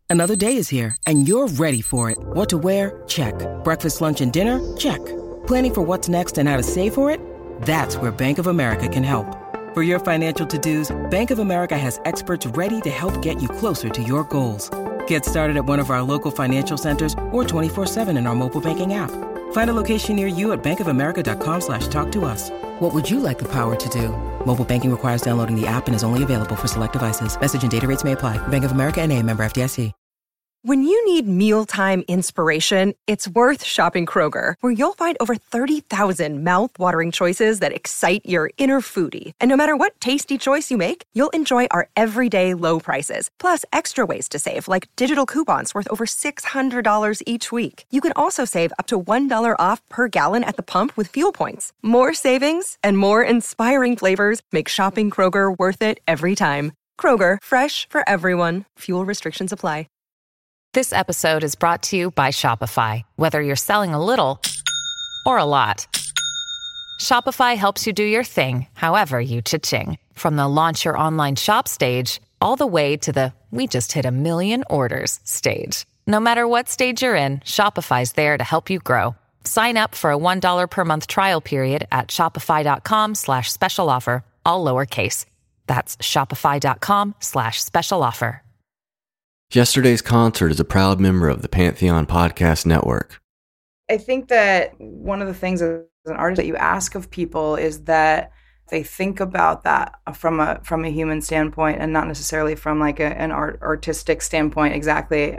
Another day is here, and you're ready for it. What to wear? Check. Breakfast, lunch, and dinner? Check. Planning for what's next and how to save for it? That's where Bank of America can help. For your financial to-dos, Bank of America has experts ready to help get you closer to your goals. Get started at one of our local financial centers or 24/7 in our mobile banking app. Find a location near you at bankofamerica.com/talktous. What would you like the power to do? Mobile banking requires downloading the app and is only available for select devices. Message and data rates may apply. Bank of America N.A., member FDIC. When you need mealtime inspiration, it's worth shopping Kroger, where you'll find over 30,000 mouth-watering choices that excite your inner foodie. And no matter what tasty choice you make, you'll enjoy our everyday low prices, plus extra ways to save, like digital coupons worth over $600 each week. You can also save up to $1 off per gallon at the pump with fuel points. More savings and more inspiring flavors make shopping Kroger worth it every time. Kroger, fresh for everyone. Fuel restrictions apply. This episode is brought to you by Shopify. Whether you're selling a little or a lot, Shopify helps you do your thing, however you cha-ching. From the launch your online shop stage, all the way to the we just hit 1 million orders stage. No matter what stage you're in, Shopify's there to help you grow. Sign up for a $1 per month trial period at shopify.com/special offer, all lowercase. That's shopify.com/special offer. Yesterday's Concert is a proud member of the Pantheon Podcast Network. I think that one of the things as an artist that you ask of people is that they think about that from a human standpoint and not necessarily from like an artistic standpoint exactly.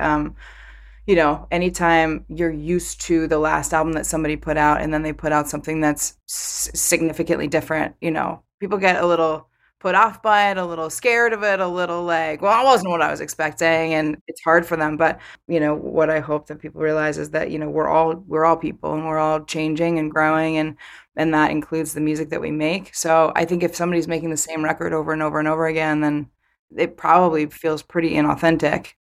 Anytime you're used to the last album that somebody put out and then they put out something that's significantly different, people get a little put off by it, a little scared of it, a little like, well, that wasn't what I was expecting, and it's hard for them. But what I hope that people realize is that we're all people, and we're all changing and growing, and that includes the music that we make. So I think if somebody's making the same record over and over and over again, then it probably feels pretty inauthentic.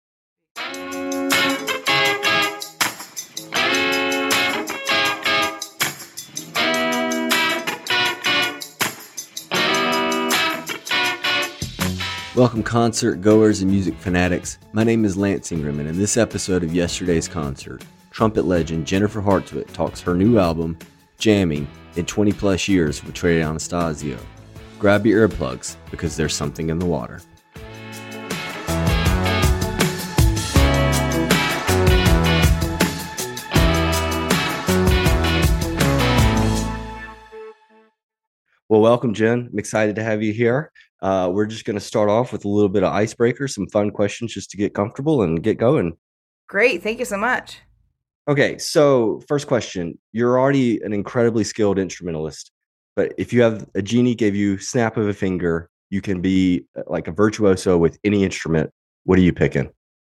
Welcome, concert goers and music fanatics. My name is Lance Ingram, and in this episode of Yesterday's Concert, trumpet legend Jennifer Hartswick talks her new album, Jamming, in 20 plus years with Trey Anastasio. Grab your earplugs, because there's something in the water. Well, welcome, Jen. I'm excited to have you here. We're just going to start off with a little bit of icebreaker, some fun questions just to get comfortable and get going. Great. Thank you so much. Okay, so first question. You're already an incredibly skilled instrumentalist, but if you have a genie gave you snap of a finger, you can be like a virtuoso with any instrument. What are you picking?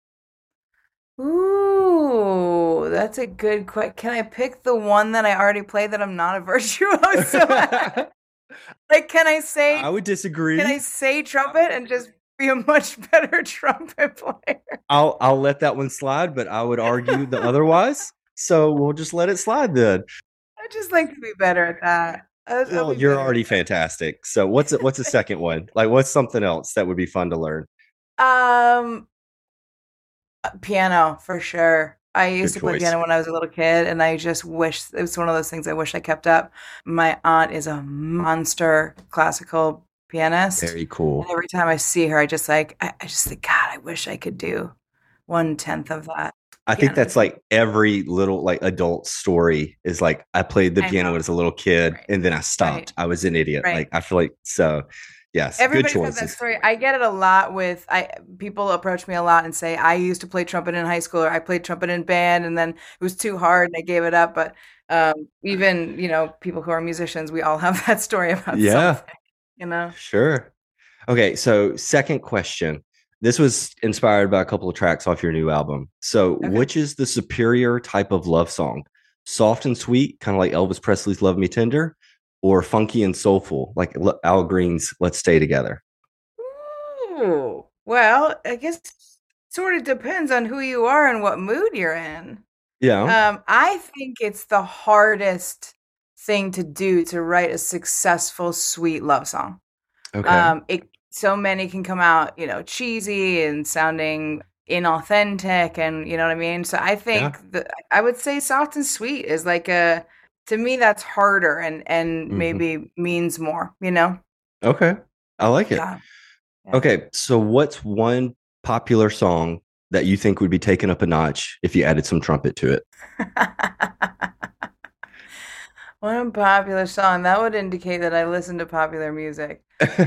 Ooh, that's a good question. Can I pick the one that I already played that I'm not a virtuoso at? Like, can I say? I would disagree. Can I say trumpet and just be a much better trumpet player? I'll let that one slide, but I would argue the otherwise. So we'll just let it slide then. I just like to be better at that. Well, you're already fantastic. So what's a second one? Like, what's something else that would be fun to learn? Piano for sure. I used to play piano when I was a little kid, and I just wish it was one of those things I wish I kept up. My aunt is a monster classical pianist. Very cool. And every time I see her, I just think, God, I wish I could do 1/10 of that. I think that's like every little like adult story is like, I played the piano when I was a little kid, and then I stopped. I was an idiot. Like, I feel like so. Yes, everybody good says choices. that story. I get it a lot with people approach me a lot and say, I used to play trumpet in high school, or I played trumpet in band, and then it was too hard and I gave it up. But even people who are musicians, we all have that story about something. Sure. Okay, so second question. This was inspired by a couple of tracks off your new album. So which is the superior type of love song? Soft and sweet, kind of like Elvis Presley's Love Me Tender, or funky and soulful, like Al Green's Let's Stay Together? Ooh, well, I guess it sort of depends on who you are and what mood you're in. Yeah. I think it's the hardest thing to do to write a successful, sweet love song. Okay. So many can come out, cheesy and sounding inauthentic, and you know what I mean? So I Yeah. think that I would say soft and sweet is like to me that's harder and Hmm. maybe means more, you know? Okay. I like it. Yeah. Yeah. Okay. So what's one popular song that you think would be taken up a notch if you added some trumpet to it? One popular song that would indicate that I listen to popular music.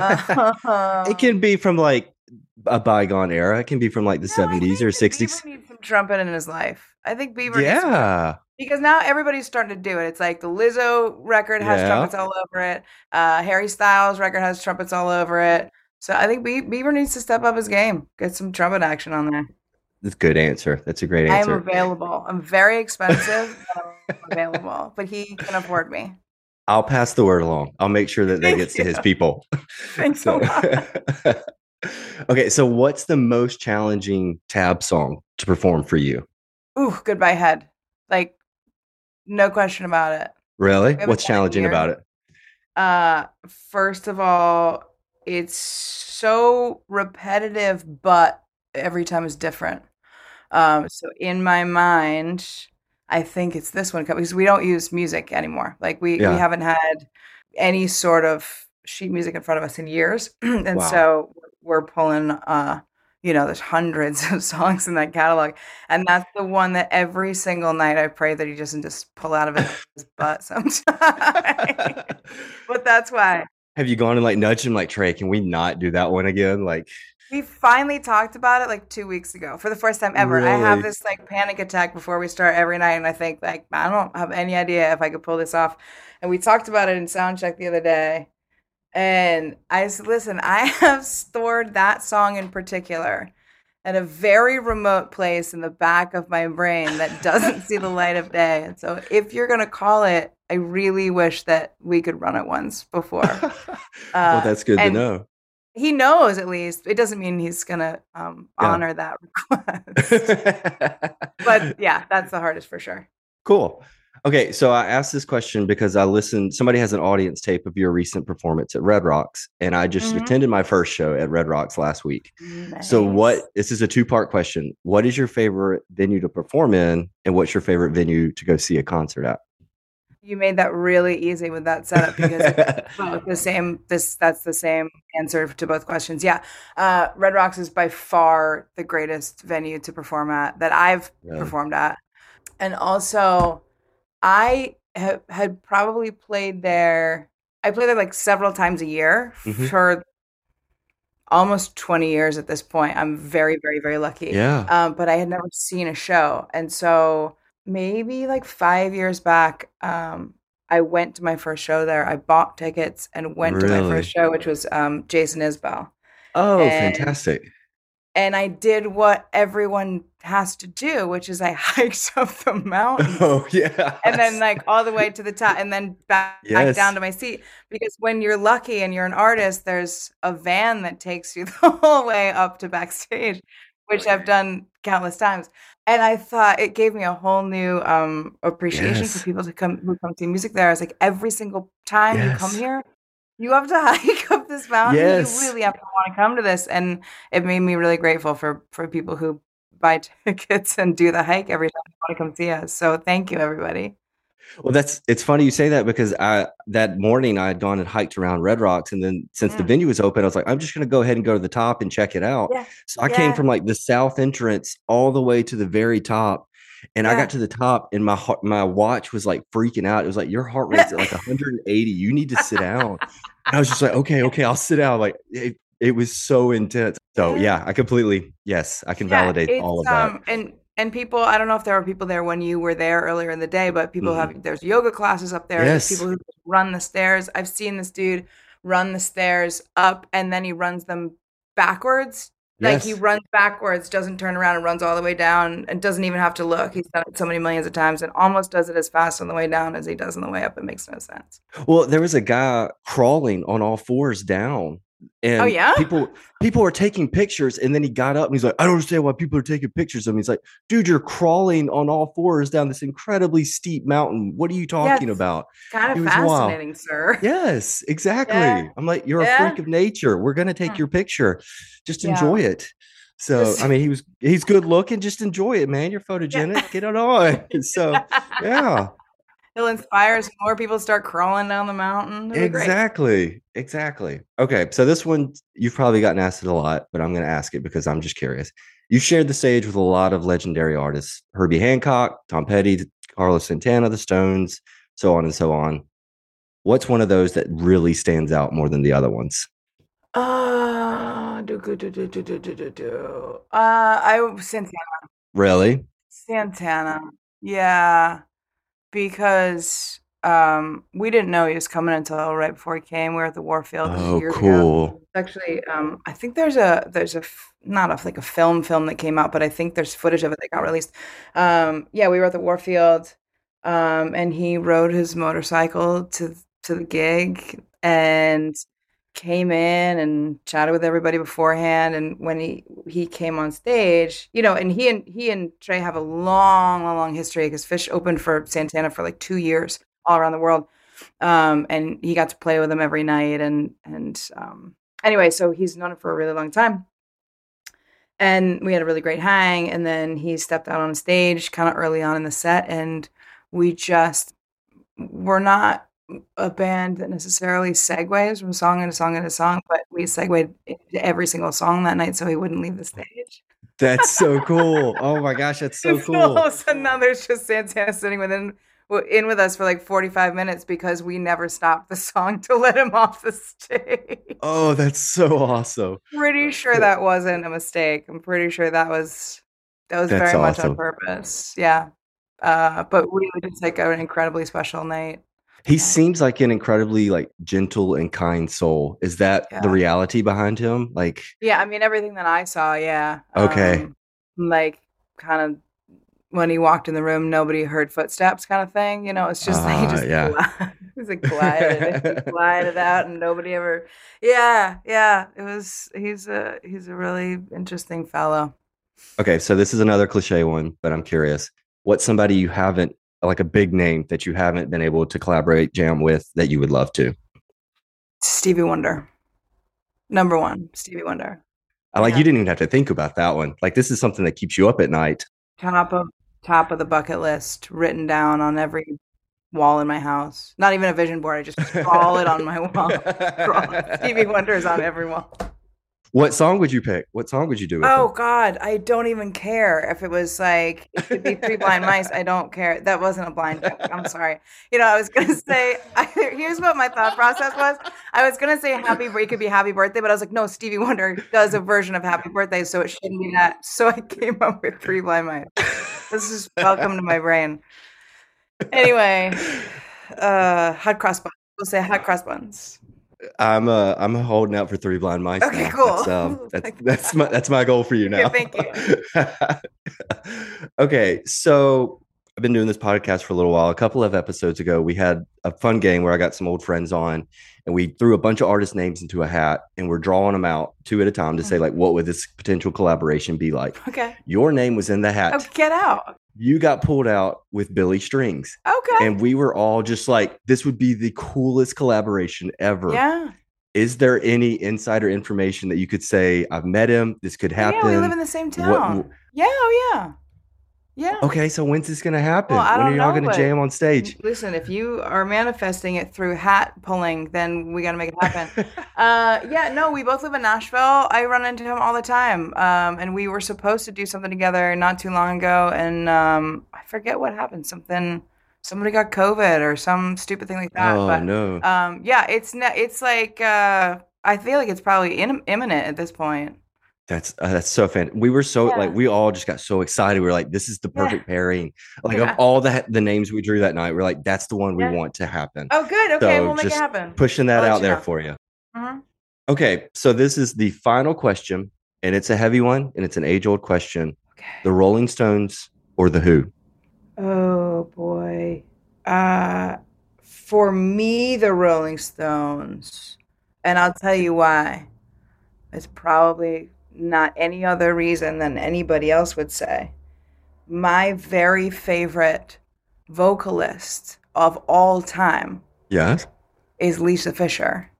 It can Um, be from like a bygone era. It can be from like the no, I 70s think or that Bieber 60s. needs some trumpet in his life. I think Bieber needs some trumpet Yeah. because now everybody's starting to do it. It's like the Lizzo record has Yeah. trumpets all over it. Harry Styles record has trumpets all over it. So I think Bieber needs to step up his game, get some trumpet action on there. That's a good answer. That's a great I am answer. available. I'm very expensive, but I'm available. But he can afford me. I'll pass the word along. I'll make sure that that Thank gets to you. his people. Thanks a So, lot. okay. So, what's the most challenging tab song to perform for you? Ooh, Goodbye Head. Like, no question about it. Really? We haven't What's done it in challenging years. about it? First of all, it's so repetitive, but every time is different. So in my mind, I think it's this one because we don't use music anymore. Like we Yeah. haven't had any sort of sheet music in front of us in years, and Wow. so we're pulling. There's hundreds of songs in that catalog, and that's the one that every single night I pray that he doesn't just pull out of his butt sometime. But that's why. Have you gone and like nudged him like, Trey, can we not do that one again? Like, We finally talked about it like 2 weeks ago for the first time ever. I have really? this like panic attack before we start every night, and I think like I don't have any idea if I could pull this off. And we talked about it in sound check the other day, and I said, "Listen, I have stored that song in particular at a very remote place in the back of my brain that doesn't see the light of day. And so, if you're gonna call it, I really wish that we could run it once before." Well, Uh, that's good to and know. he knows at least. It doesn't mean he's gonna Yeah. honor that request. But yeah, that's the hardest for sure. Cool. Okay, so I asked this question because I listened. Somebody has an audience tape of your recent performance at Red Rocks, and I just Hmm. attended my first show at Red Rocks last week. So, Nice. what this is a two-part question. What is your favorite venue to perform in, and what's your favorite venue to go see a concert at? You made that really easy with that setup because it's both the same. That's the same answer to both questions. Yeah, Red Rocks is by far the greatest venue to perform at that I've Really? performed at, and also had probably played there. I played there like several times a year Hmm. for almost 20 years at this point. I'm very, very, very lucky. Yeah. But I had never seen a show. And so maybe like 5 years back, I went to my first show there. I bought tickets and went to my first Really? show, which was Jason Isbell. Oh, And fantastic. I did what everyone has to do, which is I hiked up the mountain Oh, yeah. and then like all the way to the top and then back down Yes. to my seat because when you're lucky and you're an artist there's a van that takes you the whole way up to backstage, which I've done countless times, and I thought it gave me a whole new appreciation for Yes. people to come who come see music there. I was like, every single time you come Yes. here you have to hike up this mountain, you Yes. really have to want to come to this, and it made me really grateful for people who buy tickets and do the hike every time they want to come see us. So thank you, everybody. Well, it's funny you say that because I that morning I had gone and hiked around Red Rocks, and then since the Mm. venue was open, I was like, I'm just gonna go ahead and go to the top and check it out. Yeah, So I came yeah, from like the south entrance all the way to the very top, and I got yeah. to the top, and my watch was like freaking out. It was like your heart rate's at like 180. You need to sit down. And I was just like, okay, okay, I'll sit down. Like it was so intense. So Yeah. yeah, I completely yes, I can Yeah, validate all it's of that. and people, I don't know if there were people there when you were there earlier in the day, but people Mhm. have there's yoga classes up there. There's Yes. people who run the stairs. I've seen this dude run the stairs up and then he runs them backwards. Like he Yes. runs backwards, doesn't turn around and runs all the way down and doesn't even have to look. He's done it so many millions of times and almost does it as fast on the way down as he does on the way up. It makes no sense. Well, there was a guy crawling on all fours down, Oh and yeah? people were taking pictures, and then he got up and he's like, I don't understand why people are taking pictures of me. He's like, dude, you're crawling on all fours down this incredibly steep mountain. What are you Yeah, talking about? it's kind He of was wild. fascinating, sir. Yes, Yeah. exactly. I'm like, you're a Yeah. freak of nature. We're gonna take Hmm. your picture. Just Yeah. enjoy it. So I mean, he's good looking. Just enjoy it, man. You're photogenic. Yeah. Get it on. So yeah, He'll inspire some more people to start crawling down the mountain. It'll be great. exactly. Okay, so this one you've probably gotten asked it a lot, but I'm going to ask it because I'm just curious. You shared the stage with a lot of legendary artists: Herbie Hancock, Tom Petty, Carlos Santana, the Stones, so on and so on. What's one of those that really stands out more than the other ones? Santana. Really? Santana. Yeah, because we didn't know he was coming until right before he came. We were at the Warfield Oh, years ago. cool. Actually, I think there's not a like a film that came out, but I think there's footage of it that got released. Yeah, we were at the Warfield, and he rode his motorcycle to the gig and came in and chatted with everybody beforehand. And when he came on stage, and he and Trey have a long history because Fish opened for Santana for like 2 years all around the world. And he got to play with him every night. And anyway, so he's known him for a really long time. And we had a really great hang. And then he stepped out on stage kind of early on in the set. And we just were not a band that necessarily segues from song into song into song, but we segued into every single song that night so he wouldn't leave the stage. That's so cool. Oh my gosh, that's so cool. All of a sudden now there's just Santana sitting in with us for like 45 minutes because we never stopped the song to let him off the stage. Oh, that's so awesome. Pretty sure that wasn't a mistake. I'm pretty sure that was very much on purpose. Yeah. But really just like an incredibly special night. He seems like an incredibly like gentle and kind soul. Is that the reality behind him? Like, yeah, I mean everything that I saw, yeah. Okay. Like kind of when he walked in the room, nobody heard footsteps, kind of thing. It's just he just he's like glided out, and nobody ever. Yeah. It was. He's a really interesting fellow. Okay, so this is another cliche one, but I'm curious. What's somebody you haven't, like a big name that you haven't been able to collaborate, jam with, that you would love to? Stevie Wonder. Number one, Stevie Wonder. You didn't even have to think about that one. Like, this is something that keeps you up at night. Top of the bucket list, written down on every wall in my house. Not even a vision board. I just scrawl it on my wall. Stevie Wonder is on every wall. What song would you pick? What song would you do with Oh him? God, I don't even care if it was like it could be Three Blind Mice. I don't care. That wasn't a blind joke. I'm sorry. I was gonna say. Here's what my thought process was. I was gonna say it could be Happy Birthday, but I was like, no, Stevie Wonder does a version of Happy Birthday, so it shouldn't be that. So I came up with Three Blind Mice. This is welcome to my brain. Anyway, hot cross buns. We'll say hot cross buns. I'm holding out for Three Blind Mice. Okay, now. cool. That's my goal for you now. Okay, thank you. Okay, so I've been doing this podcast for a little while. A couple of episodes ago, we had a fun game where I got some old friends on, and we threw a bunch of artist names into a hat, and we're drawing them out 2 at a time to say, like, what would this potential collaboration be like? Okay. Your name was in the hat. Oh, get out. You got pulled out with Billy Strings. Okay. And we were all just like, this would be the coolest collaboration ever. Yeah. Is there any insider information that you could say, I've met him, this could happen? Yeah, we live in the same town. Yeah. Okay, so when's this going to happen? Well, when are y'all going to jam on stage? Listen, if you are manifesting it through hat pulling, then we got to make it happen. We both live in Nashville. I run into him all the time. And we were supposed to do something together not too long ago. And I forget what happened. Somebody got COVID or some stupid thing like that. Oh, but, no. It's like, I feel like it's probably imminent at this point. That's so fan. We were so we all just got so excited. We were like, this is the perfect pairing. Like of all the names we drew that night, we're like, that's the one we want to happen. Oh, good. Okay, so we'll make it happen. Pushing that out there for you. Mm-hmm. Okay, so this is the final question, and it's a heavy one, and it's an age-old question. Okay. The Rolling Stones or the Who? Oh boy. For me, the Rolling Stones, and I'll tell you why. It's probably not any other reason than anybody else would say. My very favorite vocalist of all time Yes. is Lisa Fischer.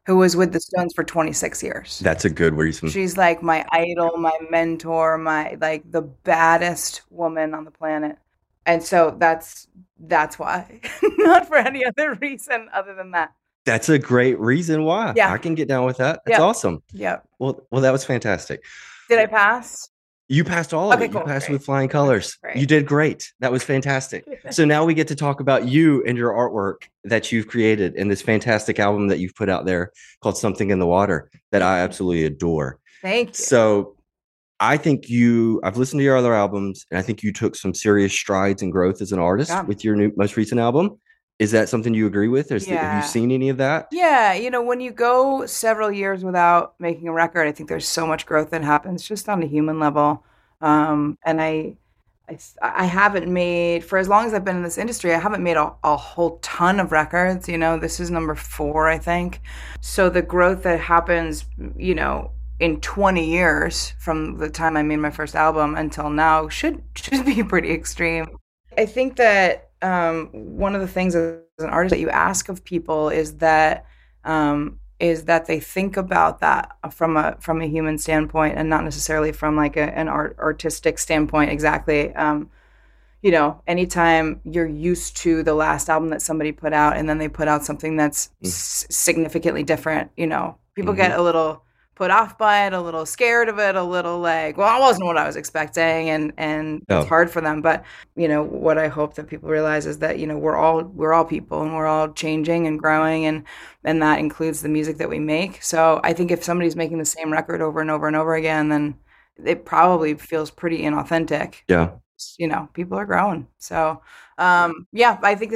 who was with the Stones for 26 years. That's a good reason. She's like my idol, my mentor, my like the baddest woman on the planet. And so that's why. Not for any other reason other than that. That's a great reason why. Yeah. I can get down with that. That's Yeah. awesome. Yeah. Well, that was fantastic. Did I pass? You passed all of Okay, it. You cool. passed Great. with flying colors. Great. You did great. That was fantastic. So now we get to talk about you and your artwork that you've created in this fantastic album that you've put out there called Something in the Water that I absolutely adore. Thank you. So I think I've listened to your other albums, and I think you took some serious strides and growth as an artist with your most recent album. Is that something you agree with? Have you seen any of that? Yeah. When you go several years without making a record, I think there's so much growth that happens just on a human level. And I haven't made, for as long as I've been in this industry, I haven't made a whole ton of records. This is number 4, I think. So the growth that happens, in 20 years from the time I made my first album until now should be pretty extreme. I think that one of the things as an artist that you ask of people is that they think about that from a human standpoint and not necessarily from like an artistic standpoint. Exactly. Anytime you're used to the last album that somebody put out and then they put out something that's significantly different, people get a little put off by it, a little scared of it, a little like, well, that wasn't what I was expecting, and it's hard for them. But what I hope that people realize is that we're all people, and we're all changing and growing, and that includes the music that we make. So I think if somebody's making the same record over and over and over again, then it probably feels pretty inauthentic. Yeah, people are growing. So I think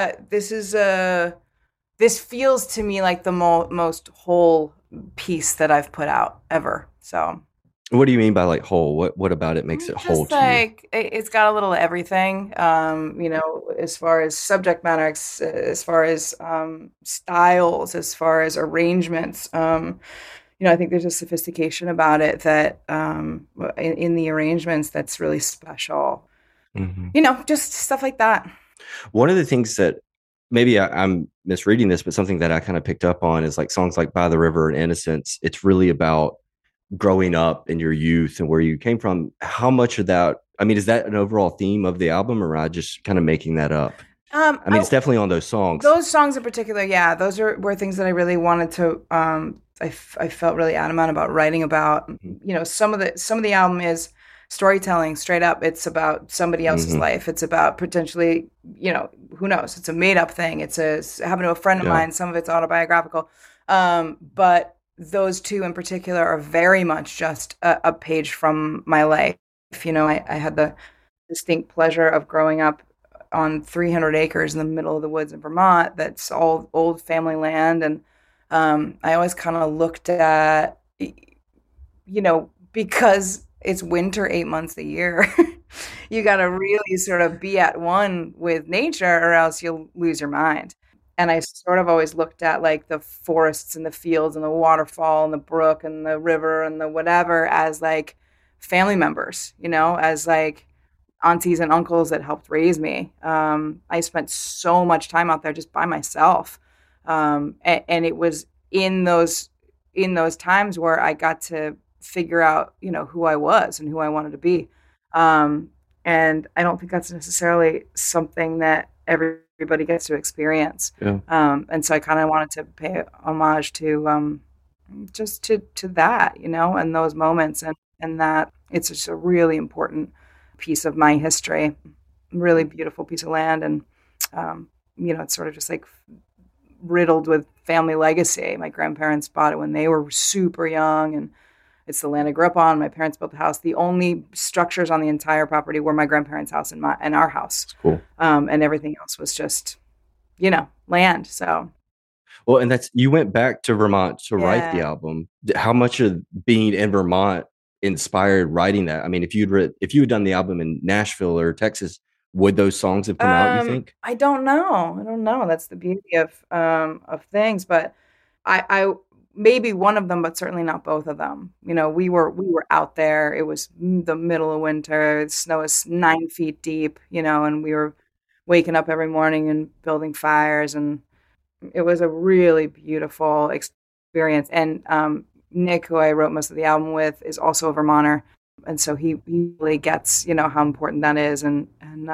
this feels to me like the most whole piece that I've put out ever. So what do you mean by like whole? What about it makes it whole to you? It's got a little of everything, as far as subject matter, as far as styles, as far as arrangements. I think there's a sophistication about it that in the arrangements that's really special. Just stuff like that. One of the things that maybe I'm misreading this, but something that I kind of picked up on is like songs like By the River and Innocence. It's really about growing up in your youth and where you came from. How much of that, is that an overall theme of the album, or am I just kind of making that up? It's definitely on those songs. Those songs in particular, yeah, those were things that I really wanted to, I felt really adamant about writing about. Some of the album is storytelling straight up. It's about somebody else's life. It's about potentially, who knows? It's a made up thing. It's happened to a friend of mine. Some of it's autobiographical. But those two in particular are very much just a page from my life. I had the distinct pleasure of growing up on 300 acres in the middle of the woods in Vermont. That's all old family land. And I always kind of looked at, because it's winter 8 months a year, you got to really sort of be at one with nature or else you'll lose your mind. And I sort of always looked at like the forests and the fields and the waterfall and the brook and the river and the whatever as like family members, as like aunties and uncles that helped raise me. I spent so much time out there just by myself. And it was in those times where I got to figure out, who I was and who I wanted to be. And I don't think that's necessarily something that everybody gets to experience. Yeah. And so I kind of wanted to pay homage to just to that, and those moments, and that it's just a really important piece of my history, really beautiful piece of land. And, it's sort of just like riddled with family legacy. My grandparents bought it when they were super young, and it's the land I grew up on. My parents built the house. The only structures on the entire property were my grandparents' house and our house. That's cool. And everything else was just, land. So. Well, and you went back to Vermont to write the album. How much of being in Vermont inspired writing that? If you had done the album in Nashville or Texas, would those songs have come out, you think? I don't know. That's the beauty of things. But I maybe one of them, but certainly not both of them. We were out there. It was the middle of winter. The snow was 9 feet deep, and we were waking up every morning and building fires. And it was a really beautiful experience. And Nick, who I wrote most of the album with, is also a Vermonter. And so he really gets, how important that is. And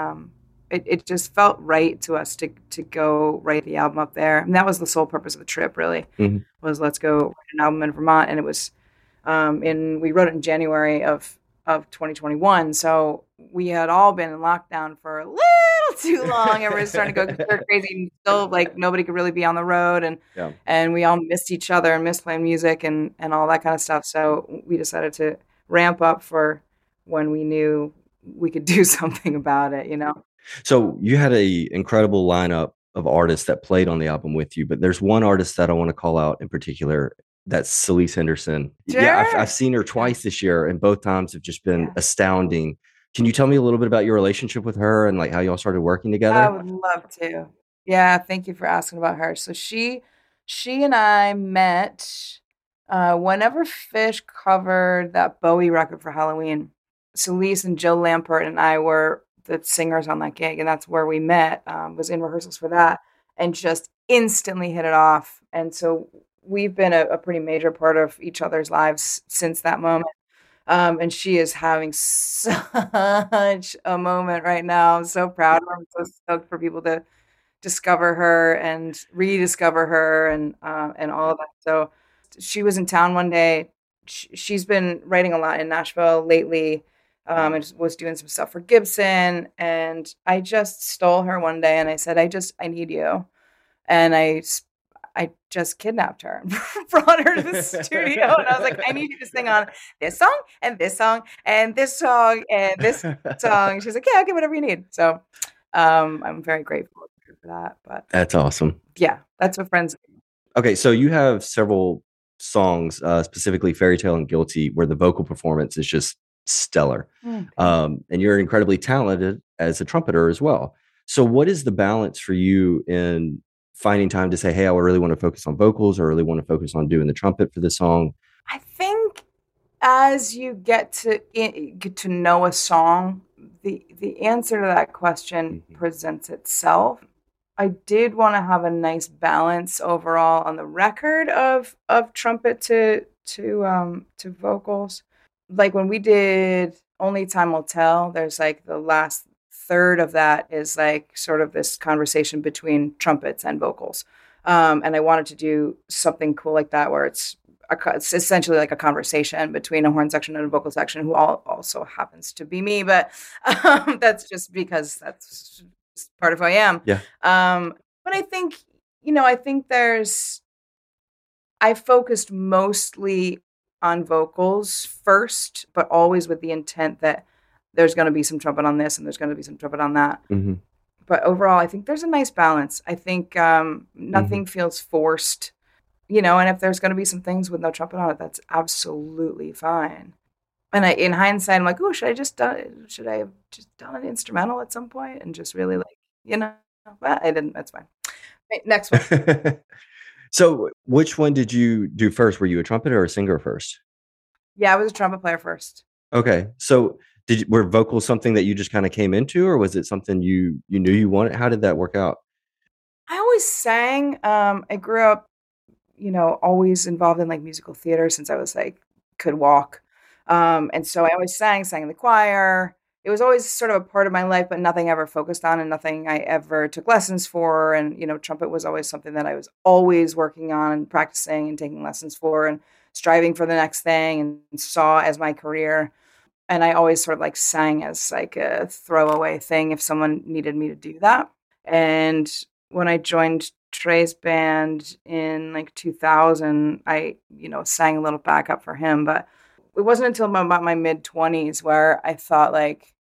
it just felt right to us to go write the album up there. And that was the sole purpose of the trip, really, was let's go write an album in Vermont. And it was, we wrote it in January of 2021. So we had all been in lockdown for a little too long. Everyone's starting to go crazy. And still, nobody could really be on the road. And we all missed each other and missed playing music and all that kind of stuff. So we decided to ramp up for when we knew we could do something about it, So you had a incredible lineup of artists that played on the album with you, but there's one artist that I want to call out in particular. That's Celise Henderson. Sure. Yeah, I've seen her twice this year, and both times have just been astounding. Can you tell me a little bit about your relationship with her and how y'all started working together? I would love to. Yeah, thank you for asking about her. So she and I met whenever Phish covered that Bowie record for Halloween. Celise and Joe Lampert and I were the singers on that gig, and that's where we met. Was in rehearsals for that, and just instantly hit it off. And so we've been a pretty major part of each other's lives since that moment. And she is having such a moment right now. I'm so proud of her. I'm so stoked for people to discover her and rediscover her and all of that. So she was in town one day. She's been writing a lot in Nashville lately. And was doing some stuff for Gibson. And I just stole her one day and I said, I need you. And I just kidnapped her and brought her to the studio. And I was like, I need you to sing on this song and this song and this song and this song. She's like, yeah, I'll get whatever you need. So I'm very grateful for that. But that's awesome. Yeah, that's what friends do. Okay, so you have several songs, specifically Fairy Tale and Guilty, where the vocal performance is just stellar. And you're incredibly talented as a trumpeter as well. So what is the balance for you in finding time to say, hey, I really want to focus on vocals, or really want to focus on doing the trumpet for this song? I think as you get to know a song, the answer to that question presents itself. I did want to have a nice balance overall on the record of trumpet to vocals. Like when we did Only Time Will Tell, there's the last third of that is sort of this conversation between trumpets and vocals. And I wanted to do something cool like that, where it's essentially like a conversation between a horn section and a vocal section, who also happens to be me, but that's just because that's part of who I am. Yeah. But I think, I focused mostly on vocals first, but always with the intent that there's going to be some trumpet on this and there's going to be some trumpet on that. Mm-hmm. But overall, I think there's a nice balance. I think nothing feels forced, and if there's going to be some things with no trumpet on it, that's absolutely fine. And in hindsight, I'm like, oh, should I have just done an instrumental at some point and just really but I didn't. That's fine. Right, next one. So which one did you do first? Were you a trumpeter or a singer first? Yeah, I was a trumpet player first. Okay. So were vocals something that you just kind of came into, or was it something you knew you wanted? How did that work out? I always sang. I grew up, always involved in musical theater since I was could walk. And so I always sang in the choir. It was always sort of a part of my life, but nothing ever focused on and nothing I ever took lessons for. And, trumpet was always something that I was always working on and practicing and taking lessons for and striving for the next thing and saw as my career. And I always sort of sang as a throwaway thing if someone needed me to do that. And when I joined Trey's band in 2000, I, sang a little backup for him, but it wasn't until about my mid-20s where I thought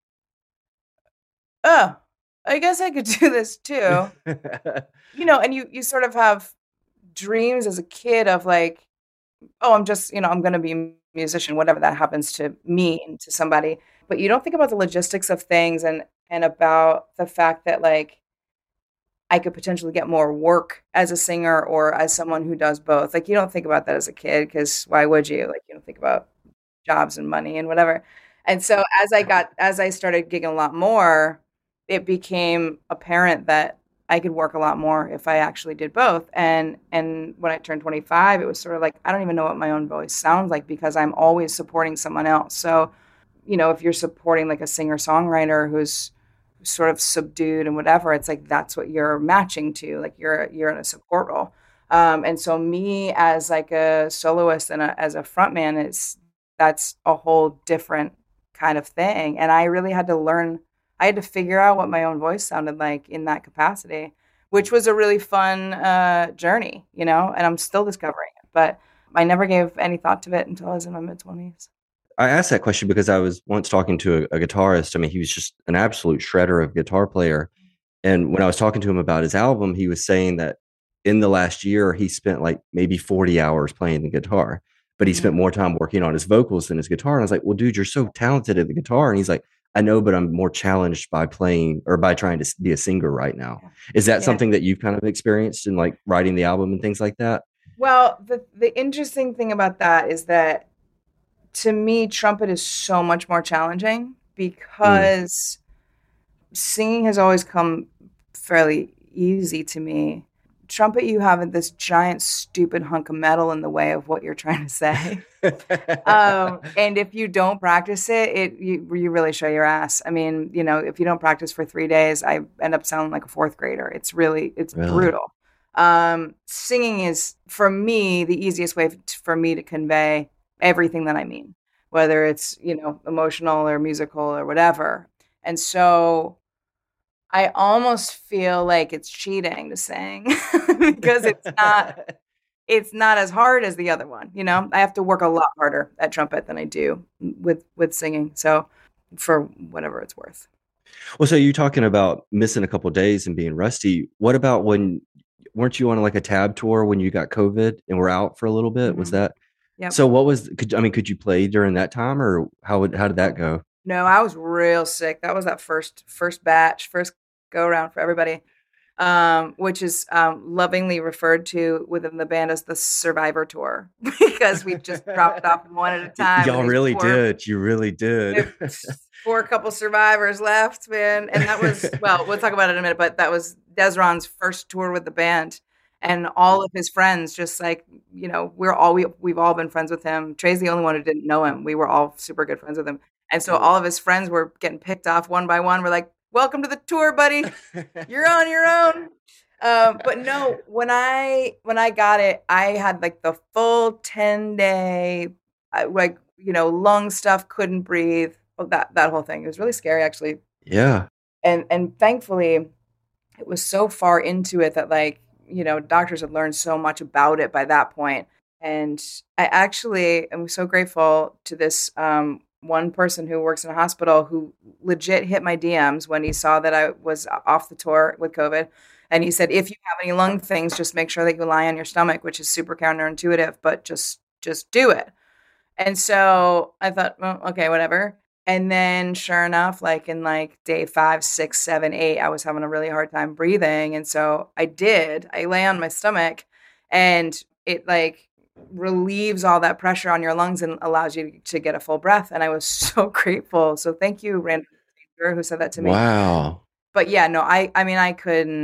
oh, I guess I could do this too. And you sort of have dreams as a kid of oh, I'm just, I'm going to be a musician, whatever that happens to mean to somebody. But you don't think about the logistics of things and about the fact that I could potentially get more work as a singer or as someone who does both. You don't think about that as a kid, because why would you? You don't think about jobs and money and whatever. And so as I started gigging a lot more, it became apparent that I could work a lot more if I actually did both. And when I turned 25, it was sort of like, I don't even know what my own voice sounds like because I'm always supporting someone else. So, if you're supporting like a singer-songwriter who's sort of subdued and whatever, it's like that's what you're matching to. Like you're in a support role. And so me as like a soloist and as a frontman, that's a whole different kind of thing. And I really had to learn. I had to figure out what my own voice sounded like in that capacity, which was a really fun journey, and I'm still discovering it. But I never gave any thought to it until I was in my mid-20s. I asked that question because I was once talking to a guitarist. I mean, he was just an absolute shredder of guitar player. And when I was talking to him about his album, he was saying that in the last year, he spent like maybe 40 hours playing the guitar, but he spent more time working on his vocals than his guitar. And I was like, well, dude, you're so talented at the guitar. And he's like, I know, but I'm more challenged by playing or by trying to be a singer right now. Is that something that you've kind of experienced in like writing the album and things like that? Well, the interesting thing about that is that to me, trumpet is so much more challenging because singing has always come fairly easy to me. Trumpet, you have this giant, stupid hunk of metal in the way of what you're trying to say. And if you don't practice it, you really show your ass. I mean, if you don't practice for 3 days, I end up sounding like a fourth grader. It's brutal. Singing is, for me, the easiest way for me to convey everything that I mean, whether it's, emotional or musical or whatever. And so I almost feel like it's cheating to sing because it's not as hard as the other one. I have to work a lot harder at trumpet than I do with singing. So for whatever it's worth. Well, so you're talking about missing a couple of days and being rusty. What about weren't you on like a tab tour when you got COVID and were out for a little bit? Mm-hmm. Was that? Yep. So could you play during that time, or how did that go? No, I was real sick. That was that first batch, first go around for everybody, which is lovingly referred to within the band as the Survivor Tour because we just dropped off one at a time. Y'all really did. You really did. 4 couple survivors left, man. And that was, well, we'll talk about it in a minute, but that was Desron's first tour with the band. And all of his friends, just like, we've all been friends with him. Trey's the only one who didn't know him. We were all super good friends with him. And so all of his friends were getting picked off one by one. We're like, welcome to the tour, buddy. You're on your own. But no, when I got it, I had like the full 10-day, lung stuff, couldn't breathe. That whole thing. It was really scary, actually. Yeah. And thankfully, it was so far into it that doctors had learned so much about it by that point. And I actually am so grateful to this one person who works in a hospital who legit hit my DMs when he saw that I was off the tour with COVID. And he said, if you have any lung things, just make sure that you lie on your stomach, which is super counterintuitive, but just do it. And so I thought, well, okay, whatever. And then sure enough, in day 5, 6, 7, 8, I was having a really hard time breathing. And so I lay on my stomach and it relieves all that pressure on your lungs and allows you to get a full breath. And I was so grateful. So thank you, Randall, who said that to me. Wow. But yeah, no, I mean, I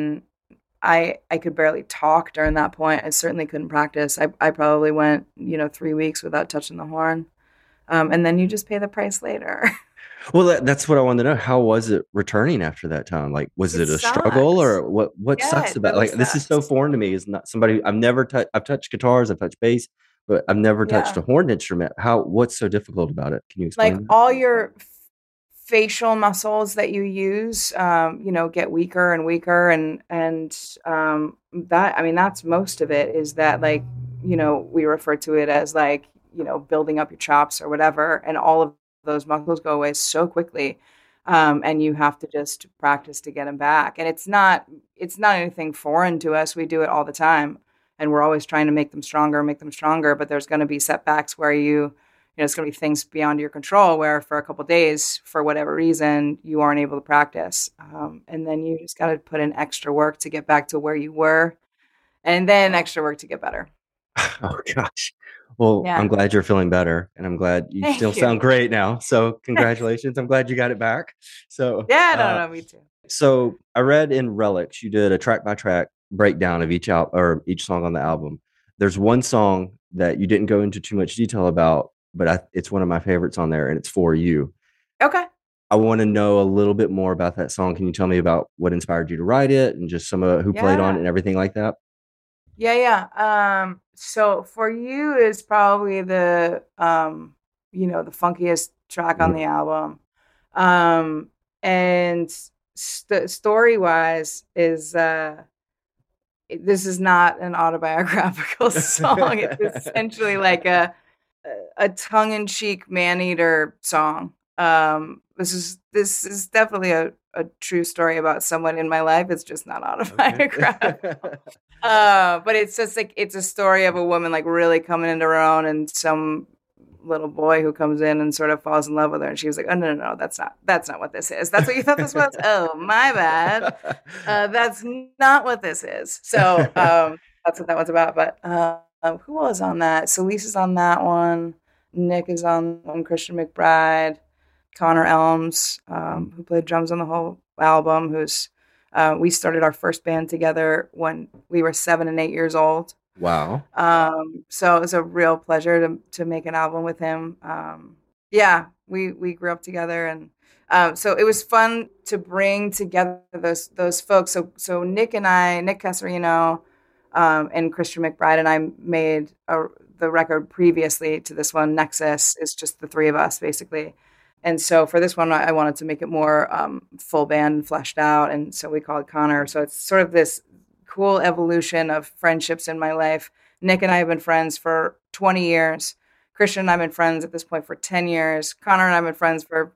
could barely talk during that point. I certainly couldn't practice. I probably went, 3 weeks without touching the horn. And then you just pay the price later. Well, that's what I wanted to know. How was it returning after that time? Was it a struggle, or what sucks about it? This is so foreign to me. Is not somebody I've touched guitars, I've touched bass, but I've never touched a horn instrument. What's so difficult about it? Can you explain? All your facial muscles that you use, get weaker and weaker. And that's most of it is that we refer to it as building up your chops or whatever. And all of those muscles go away so quickly. And you have to just practice to get them back. And it's not anything foreign to us. We do it all the time. And we're always trying to make them stronger. But there's going to be setbacks where it's going to be things beyond your control where for a couple of days, for whatever reason, you aren't able to practice. And then you just got to put in extra work to get back to where you were, and then extra work to get better. Oh, gosh. Well, I'm Yeah. glad you're feeling better, and I'm glad you still Thank you. sound great now. So, congratulations. I'm glad you got it back. So, Yeah, no, me too. so I read in Relics you did a track by track breakdown of each or each song on the album. There's one song that you didn't go into too much detail about, but it's one of my favorites on there, and it's For You. Okay. I want to know a little bit more about that song. Can you tell me about what inspired you to write it and just some of who played on it Yeah. and everything like that? Yeah. So For You is probably the funkiest track on Mhm. the album. And story wise is this is not an autobiographical song. It's essentially like a tongue in cheek man eater song. This is definitely a true story about someone in my life. It's just not autobiographical. But it's just like it's a story of a woman like really coming into her own, and some little boy who comes in and sort of falls in love with her, and she was like, "Oh no, that's not what this is. That's what you thought this was. Oh, my bad. That's not what this is." So that's what that one's about. But who was on that? So Lisa's on that one. Nick is on one. Christian McBride, Connor Elms, who played drums on the whole album. We started our first band together when we were 7 and 8 years old. Wow. So it was a real pleasure to make an album with him. Yeah, we grew up together, and so it was fun to bring together those folks. So Nick Cassarino, and Christian McBride and I made the record previously to this one. Nexus is just the three of us basically. And so for this one, I wanted to make it more full band and fleshed out. And so we called Connor. So it's sort of this cool evolution of friendships in my life. Nick and I have been friends for 20 years. Christian and I have been friends at this point for 10 years. Connor and I have been friends for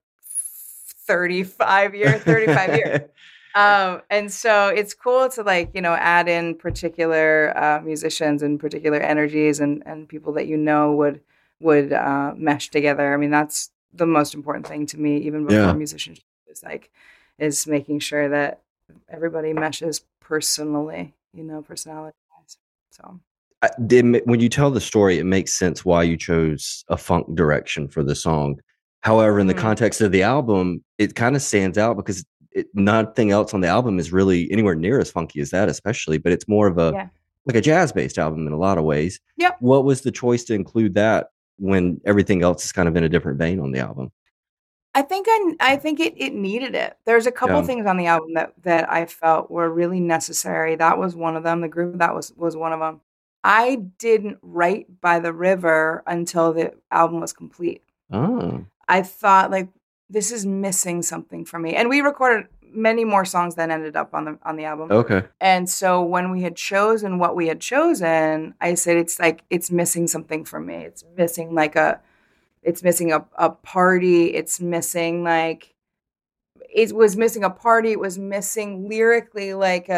35 years. And so it's cool to add in particular musicians and particular energies and people that would mesh together. I mean, that's the most important thing to me, even before musicianship, is making sure that everybody meshes personality wise. So When you tell the story, it makes sense why you chose a funk direction for the song. However, in the context of the album, it kind of stands out because nothing else on the album is really anywhere near as funky as that, especially. But it's more of a jazz-based album in a lot of ways. Yep. What was the choice to include that when everything else is kind of in a different vein on the album? I think it needed it. There's a couple things on the album that I felt were really necessary. That was one of them. The groove that was one of them. I didn't write By the River until the album was complete. Oh. I thought this is missing something for me. And we recorded many more songs than ended up on the album. Okay. And so when we had chosen what we had chosen, I said it's missing something for me. It's missing a party. It's missing it was missing a party. It was missing lyrically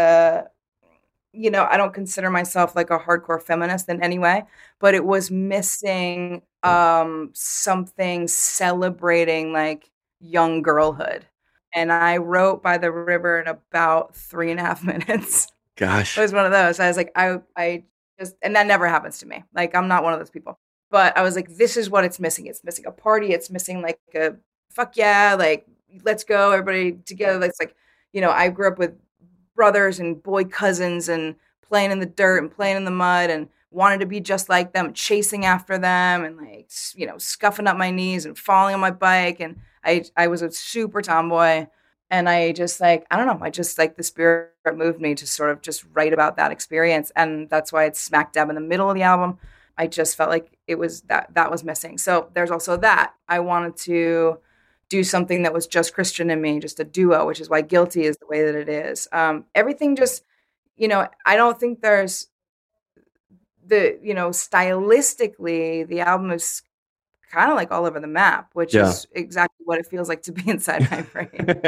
I don't consider myself like a hardcore feminist in any way, but it was missing something celebrating young girlhood. And I wrote By the River in about 3.5 minutes. Gosh. It was one of those. I was like, I just, and that never happens to me. I'm not one of those people. But I was like, this is what it's missing. It's missing a party. It's missing a fuck yeah, let's go, everybody together. It's I grew up with brothers and boy cousins and playing in the dirt and playing in the mud and wanted to be just like them, chasing after them and scuffing up my knees and falling on my bike. And I was a super tomboy. And I just I don't know, I just the spirit moved me to sort of just write about that experience. And that's why it's smack dab in the middle of the album. I just felt like it was that was missing. So there's also that. I wanted to do something that was just Christian and me, just a duo, which is why Guilty is the way that it is. Everything just, I don't think there's stylistically, the album is kind of all over the map, which is exactly what it feels like to be inside my brain.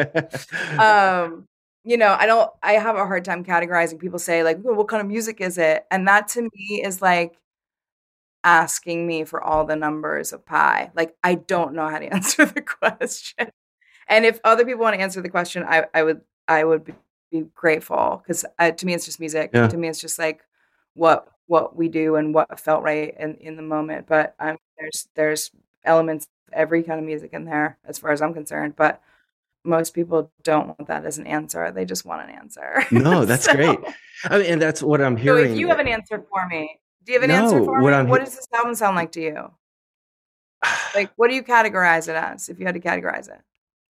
I have a hard time categorizing. People say what kind of music is it? And that to me is asking me for all the numbers of pi. I don't know how to answer the question. And if other people want to answer the question, I would be grateful, because to me it's just music. Yeah. To me it's just what we do and what felt right in the moment. But there's elements of every kind of music in there as far as I'm concerned. But most people don't want that as an answer. They just want an answer. No, that's So, great. I mean, and that's what I'm so if hearing. you have an answer for me, do you have an No, answer for what me? I'm What does this album sound like to you? Like, what do you categorize it as if you had to categorize it?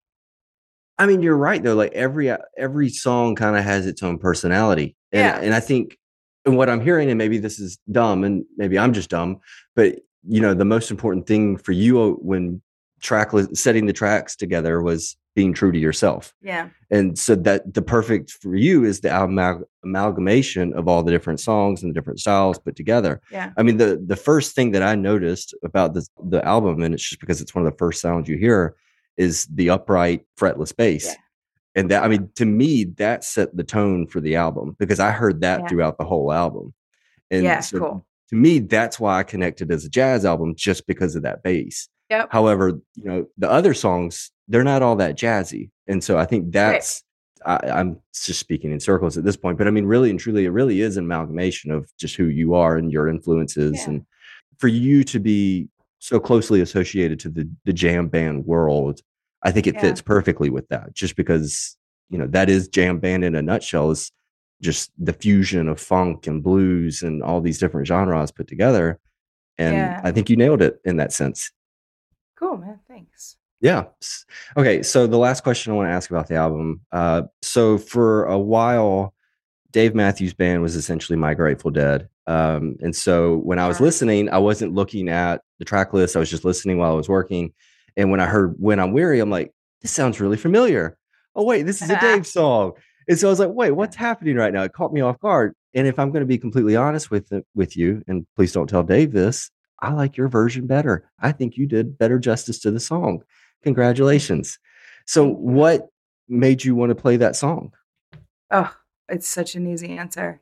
I mean, you're right though. Like every song kind of has its own personality, and Yeah. and I think, and what I'm hearing, and maybe this is dumb, and maybe I'm just dumb, but the most important thing for you when setting the tracks together was being true to yourself. Yeah. And so that the perfect for you is the amalgamation of all the different songs and the different styles put together. Yeah. I mean, the first thing that I noticed about the album, and it's just because it's one of the first sounds you hear, is the upright fretless bass. Yeah. And that, I mean, to me, that set the tone for the album because I heard that Yeah. throughout the whole album. And Yeah, so cool. to me, that's why I connected as a jazz album, just because of that bass. Yep. However, the other songs, they're not all that jazzy. And so I think that's, I'm just speaking in circles at this point, but I mean, really and truly, it really is an amalgamation of just who you are and your influences. Yeah. And for you to be so closely associated to the jam band world, I think it fits perfectly with that, just because, that is jam band in a nutshell, is just the fusion of funk and blues and all these different genres put together. And I think you nailed it in that sense. Cool, man. Thanks. Yeah. Okay. So the last question I want to ask about the album. So for a while, Dave Matthews Band was essentially my Grateful Dead. And so when I was listening, I wasn't looking at the track list. I was just listening while I was working. And when I heard When I'm Weary, I'm like, this sounds really familiar. Oh, wait, this is a Dave song. And so I was like, wait, what's happening right now? It caught me off guard. And if I'm going to be completely honest with you, and please don't tell Dave this, I like your version better. I think you did better justice to the song. Congratulations. So what made you want to play that song? Oh, it's such an easy answer.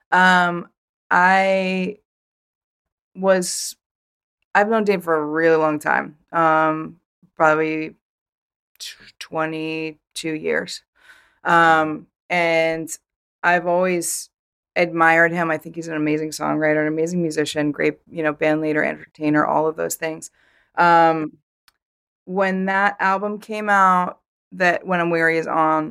I've known Dave for a really long time. Probably 22 years. And I've always admired him. I think he's an amazing songwriter, an amazing musician, great, band leader, entertainer, all of those things. When that album came out, that When I'm Weary is on,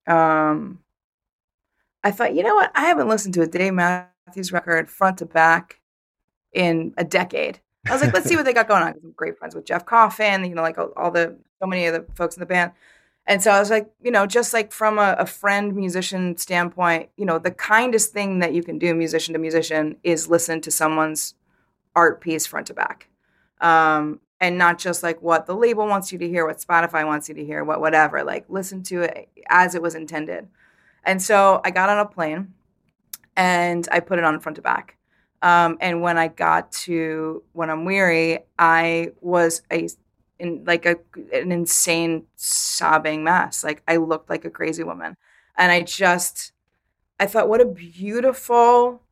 I thought, you know what? I haven't listened to a Dave Matthews record front to back in a decade. I was like, let's see what they got going on. I'm great friends with Jeff Coffin, like so many of the folks in the band. And so I was like, just like from a friend musician standpoint, the kindest thing that you can do musician to musician is listen to someone's art piece front to back. And not just like what the label wants you to hear, what Spotify wants you to hear, whatever, like listen to it as it was intended. And so I got on a plane and I put it on front to back. And when I got to When I'm Weary, I was an insane sobbing mess. Like I looked like a crazy woman. And I thought, what a beautiful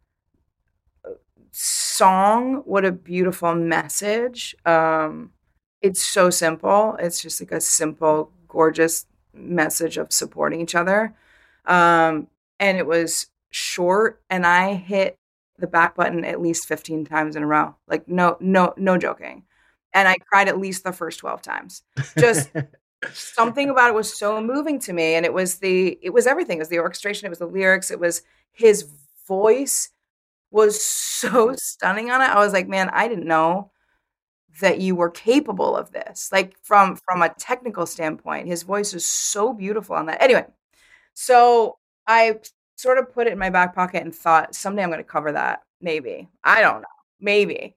song. What a beautiful message. It's so simple. It's just like a simple, gorgeous message of supporting each other. And it was short, and I hit the back button at least 15 times in a row. Like no joking. And I cried at least the first 12 times. Just something about it was so moving to me. And it was everything. It was the orchestration. It was the lyrics. It was his voice was so stunning on it. I was like, man, I didn't know that you were capable of this. Like from a technical standpoint, his voice is so beautiful on that. Anyway, so I sort of put it in my back pocket and thought someday I'm going to cover that. Maybe. I don't know. Maybe.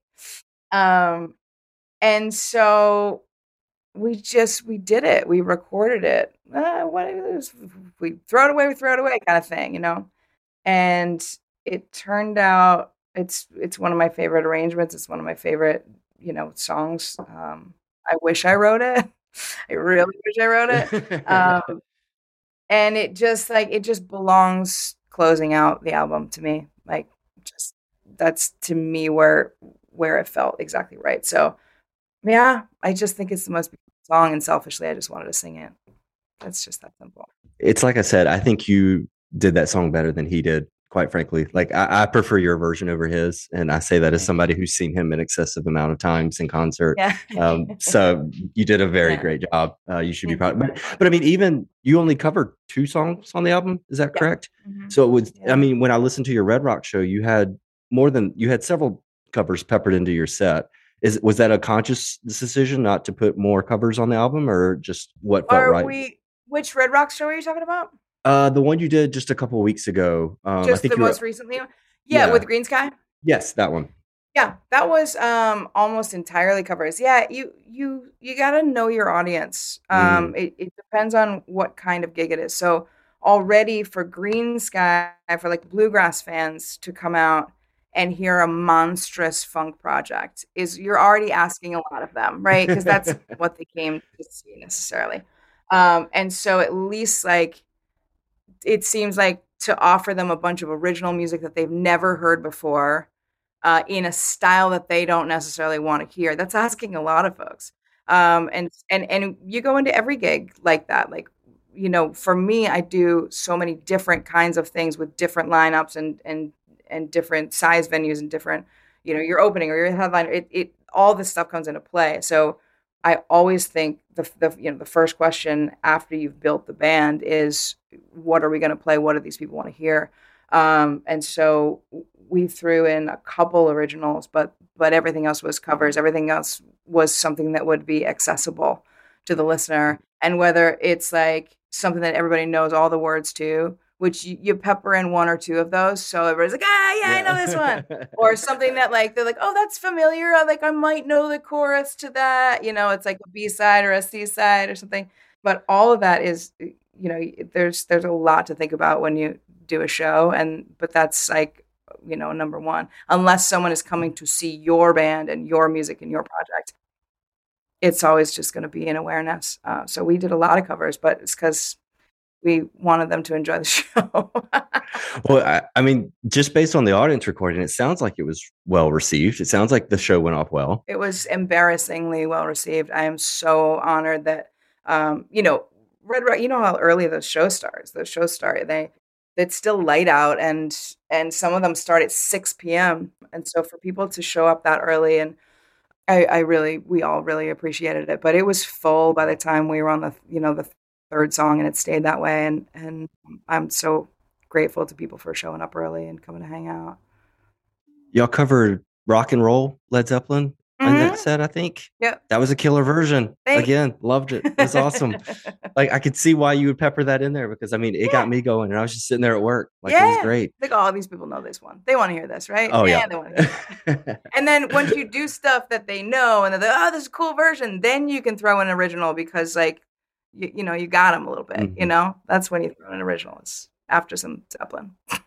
And so we did it. We recorded it. We throw it away kind of thing, And it turned out it's one of my favorite arrangements. It's one of my favorite, songs. I wish I wrote it. I really wish I wrote it. And it just belongs closing out the album to me. Like just that's to me where it felt exactly right. So yeah, I just think it's the most beautiful song, and selfishly I just wanted to sing it. That's just that simple. It's like I said, I think you did that song better than he did, quite frankly. Like I prefer your version over his, and I say that as somebody who's seen him an excessive amount of times in concert. Yeah. So you did a very Yeah. great job. You should be Thank proud. you. But I mean, even you only covered 2 songs on the album. Is that Yeah. correct? Mhm. So it was. Yeah. I mean, when I listened to your Red Rock show, you had several covers peppered into your set. Was that a conscious decision not to put more covers on the album, or just what felt right? Which Red Rock show are you talking about? The one you did just a couple of weeks ago. I Just think the you were. most recently one? Yeah, Yeah. with Green Sky? Yes, that one. Yeah, that was almost entirely covers. Yeah, you gotta know your audience. It depends on what kind of gig it is. So already for Green Sky, for like bluegrass fans to come out and hear a monstrous funk project is you're already asking a lot of them, right? Because that's what they came to see necessarily. And so at least like it seems like to offer them a bunch of original music that they've never heard before in a style that they don't necessarily want to hear. That's asking a lot of folks. And you go into every gig like that. Like, you know, for me, I do so many different kinds of things with different lineups and different size venues and different, you know, your opening or your headline. It all this stuff comes into play. So I always think the first question after you've built the band is, what are we going to play? What do these people want to hear? And so we threw in a couple originals, but everything else was covers. Everything else was something that would be accessible to the listener. And whether it's like something that everybody knows all the words to, which you pepper in one or two of those, so everybody's like, I know this one, or something that like they're like, oh, that's familiar. I might know the chorus to that. You know, it's like a B side or a C side or something. But all of that is, you know, there's a lot to think about when you do a show, but that's like, you know, number one. Unless someone is coming to see your band and your music and your project, it's always just going to be an awareness. So we did a lot of covers, but it's because we wanted them to enjoy the show. Well, I mean, just based on the audience recording, it sounds like it was well received. It sounds like the show went off well. It was embarrassingly well received. I am so honored that, you know, Red Rock, you know how early those shows start. It's still light out, and some of them start at 6 p.m. And so for people to show up that early, and we all really appreciated it. But it was full by the time we were on the third song, and it stayed that way. And I'm so grateful to people for showing up early and coming to hang out. Y'all covered Rock and Roll Led Zeppelin in that set, I think. Yep. That was a killer version. Thanks. Again, loved it. It was awesome. Like I could see why you would pepper that in there, because I mean, it got me going, and I was just sitting there at work. Like it was great. Like, oh, these people know this one. They want to hear this, right? Oh yeah. They want to hear it. And then once you do stuff that they know, and they're like, oh, this is a cool version, then you can throw in original, because like, you know, you got them a little bit. Mm-hmm. You know, that's when you throw in original. It's after some Zeppelin.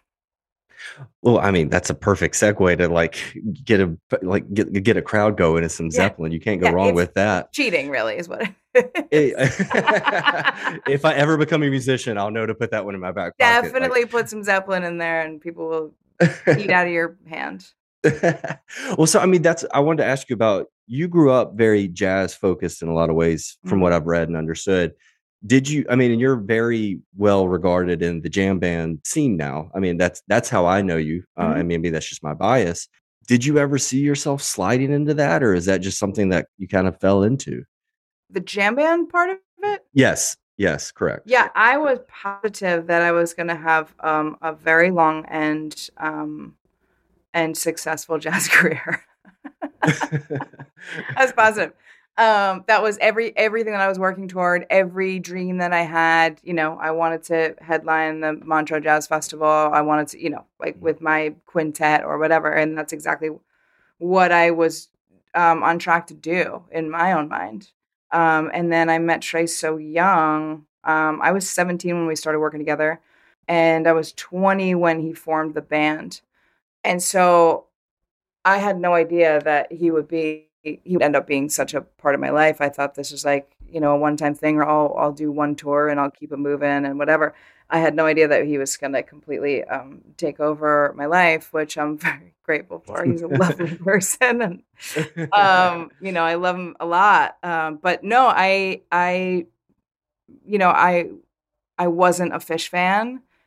Well, I mean, that's a perfect segue to like get a crowd going in some Zeppelin. You can't go wrong with that. Cheating, really, is what it If I ever become a musician, I'll know to put that one in my back pocket. Definitely put some Zeppelin in there, and people will eat out of your hand. Well, so I mean, I wanted to ask you about. You grew up very jazz focused in a lot of ways, from what I've read and understood. Did you? I mean, and you're very well regarded in the jam band scene now. I mean, that's how I know you. I mean, maybe that's just my bias. Did you ever see yourself sliding into that, or is that just something that you kind of fell into? The jam band part of it? Yes, correct. Yeah, I was positive that I was going to have a very long and successful jazz career. I was positive. That was everything that I was working toward, every dream that I had. You know, I wanted to headline the Montreux Jazz Festival. I wanted to, you know, like with my quintet or whatever. And that's exactly what I was on track to do in my own mind. And then I met Trey so young. I was 17 when we started working together, and I was 20 when he formed the band. And so I had no idea that he would end up being such a part of my life. I thought this was like, you know, a one-time thing, or I'll do one tour and I'll keep it moving and whatever. I had no idea that he was going to completely take over my life, which I'm very grateful for. He's a lovely person, and you know, I love him a lot. But no, I wasn't a Phish fan.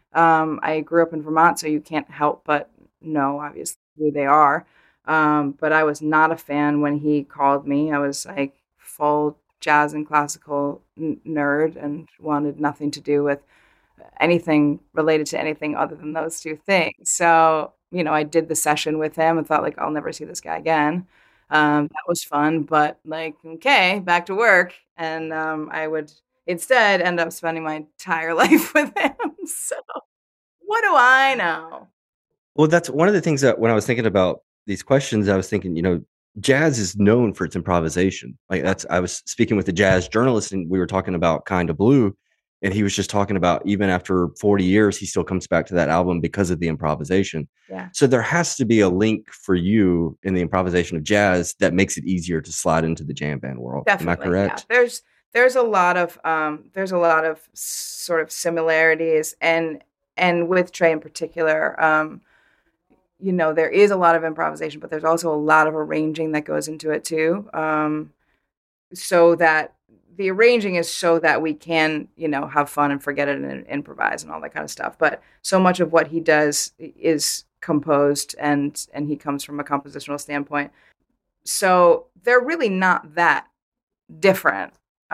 I grew up in Vermont, so you can't help but know, obviously, who they are. But I was not a fan when he called me. I was like full jazz and classical nerd and wanted nothing to do with anything related to anything other than those two things. So, I did the session with him and thought like, I'll never see this guy again. That was fun, but like, okay, back to work. And I would instead end up spending my entire life with him. So what do I know? Well, that's one of the things that when I was thinking about these questions, I was thinking, jazz is known for its improvisation. Like I was speaking with a jazz journalist and we were talking about Kind of Blue. And he was just talking about even after 40 years, he still comes back to that album because of the improvisation. Yeah. So there has to be a link for you in the improvisation of jazz that makes it easier to slide into the jam band world. Definitely, am I correct? Yeah. There's a lot of sort of similarities and with Trey in particular, there is a lot of improvisation, but there's also a lot of arranging that goes into it too. So that the arranging is so that we can, have fun and forget it and improvise and all that kind of stuff. But so much of what he does is composed and he comes from a compositional standpoint. So they're really not that different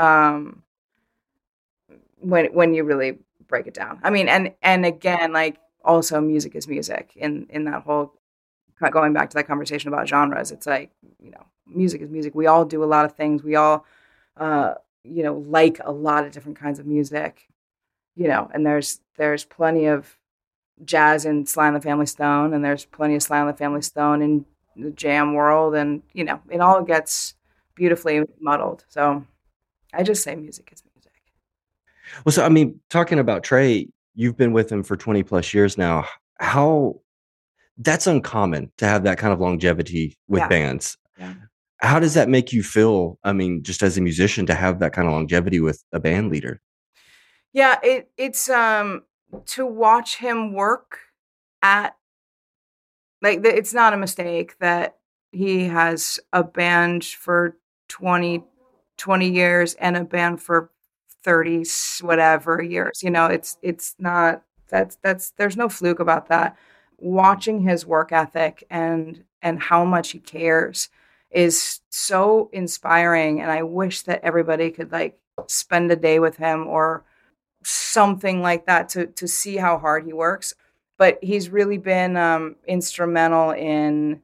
when you really break it down. I mean, and again, like also music is music in that whole, going back to that conversation about genres, it's like, music is music. We all do a lot of things. We all, like a lot of different kinds of music, and there's plenty of jazz in Sly and the Family Stone, and there's plenty of Sly and the Family Stone in the jam world, and, it all gets beautifully muddled. So I just say music is music. Well, so, I mean, talking about Trey, you've been with him for 20 plus years now. That's uncommon to have that kind of longevity with bands. Yeah. How does that make you feel? I mean, just as a musician to have that kind of longevity with a band leader. Yeah, it's to watch him work at, like, it's not a mistake that he has a band for 20 years and a band for 30 whatever years. It's not, that's there's no fluke about that. Watching his work ethic and how much he cares is so inspiring, and I wish that everybody could like spend a day with him or something like that to see how hard he works. But he's really been instrumental in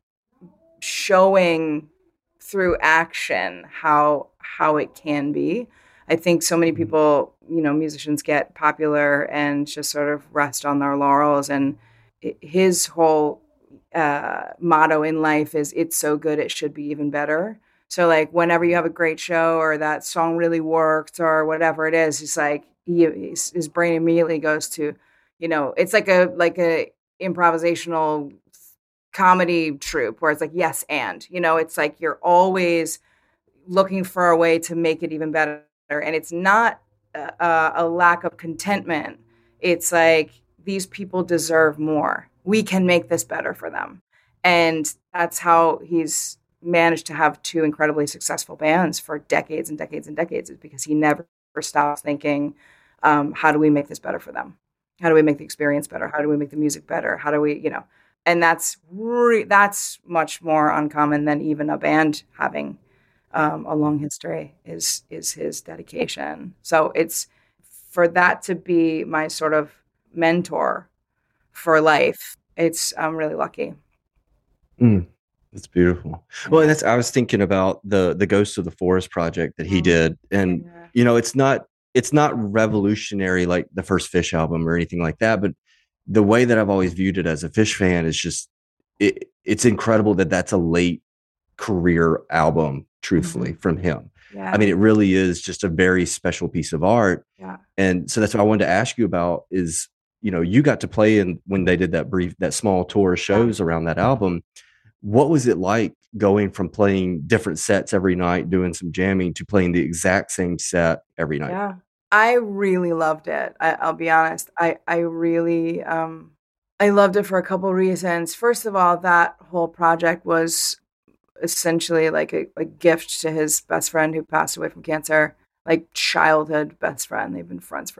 showing through action how it can be. I think so many people, musicians get popular and just sort of rest on their laurels, and his whole motto in life is "It's so good, it should be even better." So like whenever you have a great show or that song really worked or whatever it is, it's like his brain immediately goes to, it's like a improvisational comedy troupe where it's like yes and, it's like you're always looking for a way to make it even better, and it's not a lack of contentment. It's like these people deserve more. We can make this better for them. And that's how he's managed to have two incredibly successful bands for decades and decades and decades, is because he never stops thinking, how do we make this better for them? How do we make the experience better? How do we make the music better? How do we, and that's much more uncommon than even a band having a long history is his dedication. So it's for that to be my sort of mentor for life. I'm really lucky. That's beautiful. Well, I was thinking about the Ghost of the Forest project that he did. And, it's not revolutionary like the first Fish album or anything like that. But the way that I've always viewed it as a Fish fan is just, it's incredible that that's a late career album, truthfully, from him. Yeah. I mean, it really is just a very special piece of art. Yeah. And so that's what I wanted to ask you about is, you got to play in when they did that small tour of shows around that album. What was it like going from playing different sets every night, doing some jamming, to playing the exact same set every night? Yeah, I really loved it. I'll be honest. I really, I loved it for a couple reasons. First of all, that whole project was essentially like a gift to his best friend who passed away from cancer, like childhood best friend. They've been friends for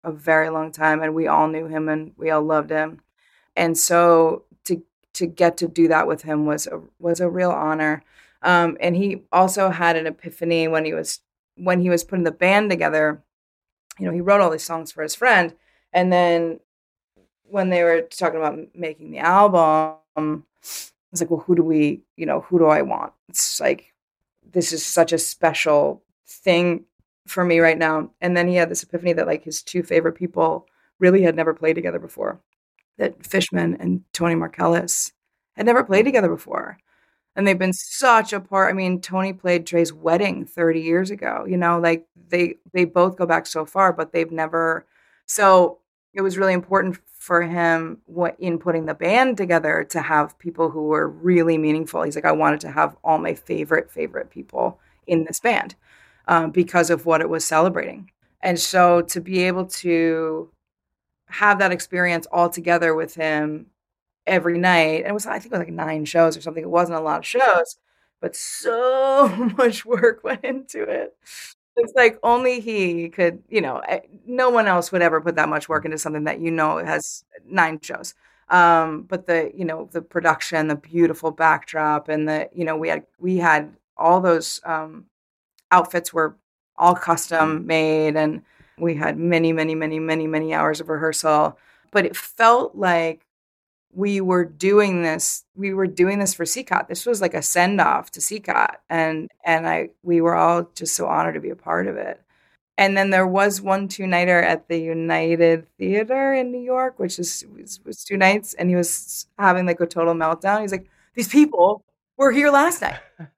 a very long time, and we all knew him and we all loved him. And so to get to do that with him was a real honor. And he also had an epiphany when he was putting the band together. You know, he wrote all these songs for his friend, and then when they were talking about making the album, I was like, well, who do I want? It's like, this is such a special thing for me right now. And then he had this epiphany that like his two favorite people really had never played together before, that Fishman and Tony Markellis had never played together before. And they've been such a part. I mean, Tony played Trey's wedding 30 years ago, you know, like they both go back so far, but they've never. So it was really important for him in putting the band together to have people who were really meaningful. He's like, I wanted to have all my favorite people in this band because of what it was celebrating. And so to be able to have that experience all together with him every night, and I think it was like 9 shows or something. It wasn't a lot of shows, but so much work went into it. It's like only he could, you know, no one else would ever put that much work into something that, you know, has 9 shows. But the production, the beautiful backdrop, and we had all those outfits were all custom made, and we had many hours of rehearsal. But it felt like we were doing this for CCOT. This was like a send off to CCOT. And we were all just so honored to be a part of it. And then there was one 2-nighter at the United Theater in New York, which was 2 nights. And he was having like a total meltdown. He's like, these people were here last night.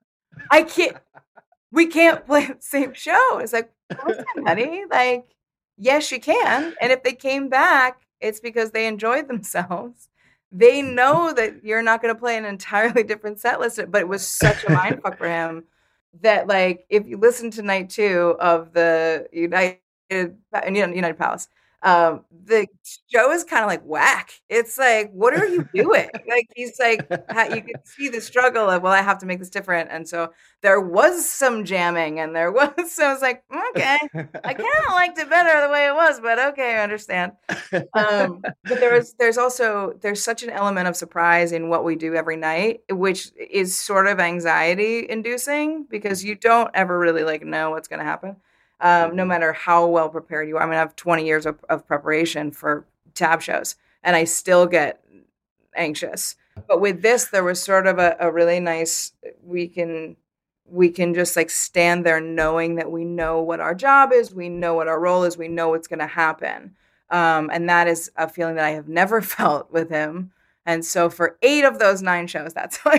We can't play the same show. It's like, listen, honey, like, yes, you can. And if they came back, it's because they enjoyed themselves. They know that you're not going to play an entirely different set list, but it was such a mindfuck for him that, like, if you listen to night 2 of the United Palace, the show is kind of like whack. It's like, what are you doing? Like, he's like, you could see the struggle of, well, I have to make this different. And so there was some jamming, and so I was like, okay, I kind of liked it better the way it was, but okay, I understand. But there's such an element of surprise in what we do every night, which is sort of anxiety inducing because you don't ever really like know what's going to happen. No matter how well prepared you are. I mean, I have 20 years of preparation for tab shows, and I still get anxious. But with this, there was sort of a really nice, we can just like stand there knowing that we know what our job is, we know what our role is, we know what's going to happen. And that is a feeling that I have never felt with him. And so for 8 of those 9 shows, that's how I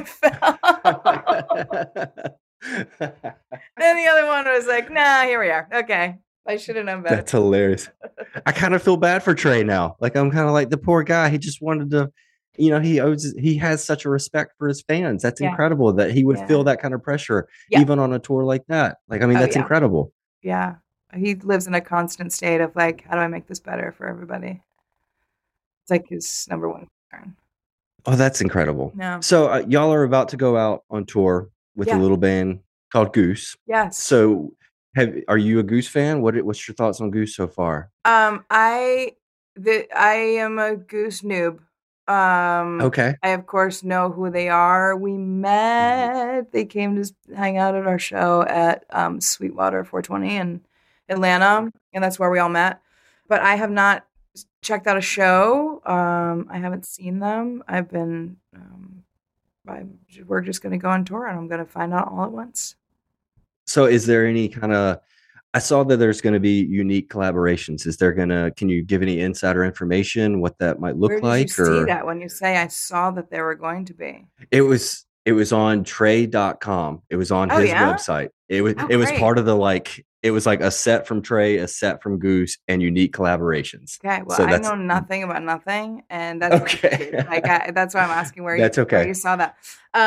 felt. Then the other one was like, nah, here we are. Okay. I should have known better. That's hilarious. I kind of feel bad for Trey now. Like, I'm kind of like, the poor guy. He just wanted to, you know, he has such a respect for his fans. That's incredible that he would feel that kind of pressure, even on a tour like that. Like, I mean, that's incredible. Yeah. He lives in a constant state of like, how do I make this better for everybody? It's like his number one concern. Oh, that's incredible. Yeah. So y'all are about to go out on tour with a little band called Goose. Yes. So are you a Goose fan? What's your thoughts on Goose so far? I am a Goose noob. Okay. I of course know who they are. We met. They came to hang out at our show at Sweetwater 420 in Atlanta, and that's where we all met. But I have not checked out a show. I haven't seen them. We're just going to go on tour, and I'm going to find out all at once. So is there any kind of, I saw that there's going to be unique collaborations. Can you give any insider information, what that might look like? Where did you see that when you say I saw that there were going to be? It was on Trey.com. It was on his website. It was part of the, it was like a set from Trey, a set from Goose, and unique collaborations. Okay, well, I know nothing about nothing, and that's okay. That's why I'm asking where where you saw that.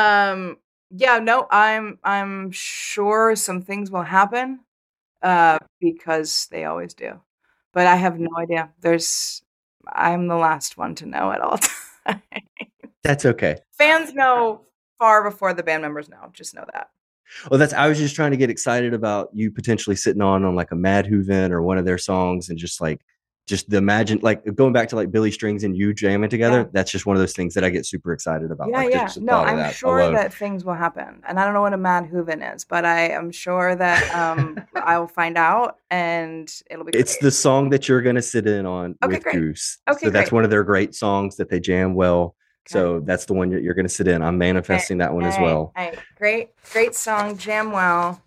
I'm sure some things will happen because they always do, but I have no idea. I'm the last one to know at all times. That's okay. Fans know far before the band members know. Just know that. Well, I was just trying to get excited about you potentially sitting on like a Mad Whoven or one of their songs and just like just the imagine, like going back to like Billy Strings and you jamming together. Yeah. That's just one of those things that I get super excited about. Yeah, like, yeah. just the No, thought of I'm that sure alone. that things will happen. And I don't know what a Mad Hooven is, but I am sure that I will find out and it'll be It's great. the song that you're going to sit in on with great. Goose. Okay, so that's great. one of their great songs that they jam well. Okay. So that's the one you're going to sit in. I'm manifesting that one as well. All right. Great song. Jam well.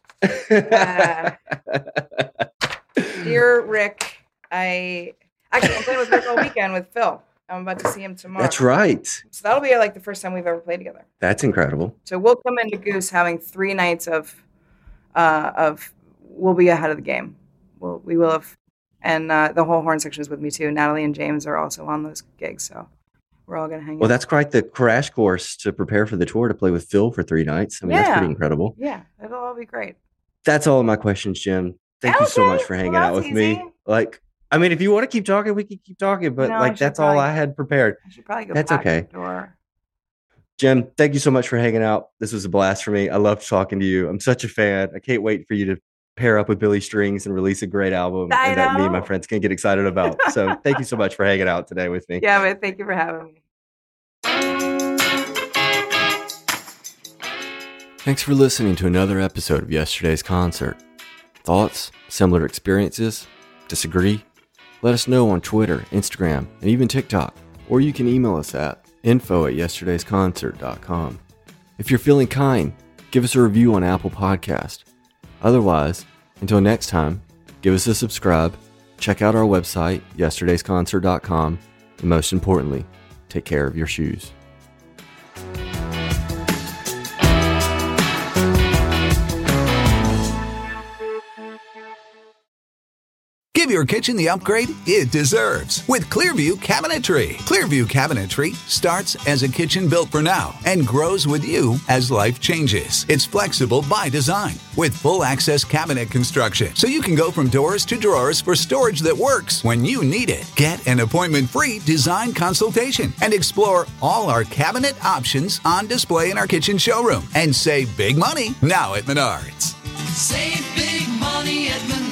Dear Rick, I'm playing with Rick all weekend with Phil. I'm about to see him tomorrow. That's right. So that'll be like the first time we've ever played together. That's incredible. So we'll come into Goose having 3 nights of we'll be ahead of the game. We will have, and the whole horn section is with me too. Natalie and James are also on those gigs, so we're all gonna hang out. Well, that's quite the crash course to prepare for the tour to play with Phil for 3 nights. I mean, that's pretty incredible. Yeah, it'll all be great. That's all of my questions, Jim. Thank you so much for hanging out with me. Like, I mean, if you want to keep talking, we can keep talking, but like, that's all I had prepared. I should probably go That's back okay. to the door. Jim, thank you so much for hanging out. This was a blast for me. I loved talking to you. I'm such a fan. I can't wait for you to pair up with Billy Strings and release a great album and that me and my friends can get excited about. So thank you so much for hanging out today with me. Yeah, but thank you for having me. Thanks for listening to another episode of Yesterday's Concert. Thoughts? Similar experiences? Disagree? Let us know on Twitter, Instagram, and even TikTok. Or you can email us at info@yesterdaysconcert.com. If you're feeling kind, give us a review on Apple Podcast. Otherwise, until next time, give us a subscribe, check out our website, yesterdaysconcert.com, and most importantly, take care of your shoes. Give your kitchen the upgrade it deserves with Clearview Cabinetry. Clearview Cabinetry starts as a kitchen built for now and grows with you as life changes. It's flexible by design with full access cabinet construction, so you can go from doors to drawers for storage that works when you need it. Get an appointment-free design consultation and explore all our cabinet options on display in our kitchen showroom and save big money now at Menards. Save big money at Menards.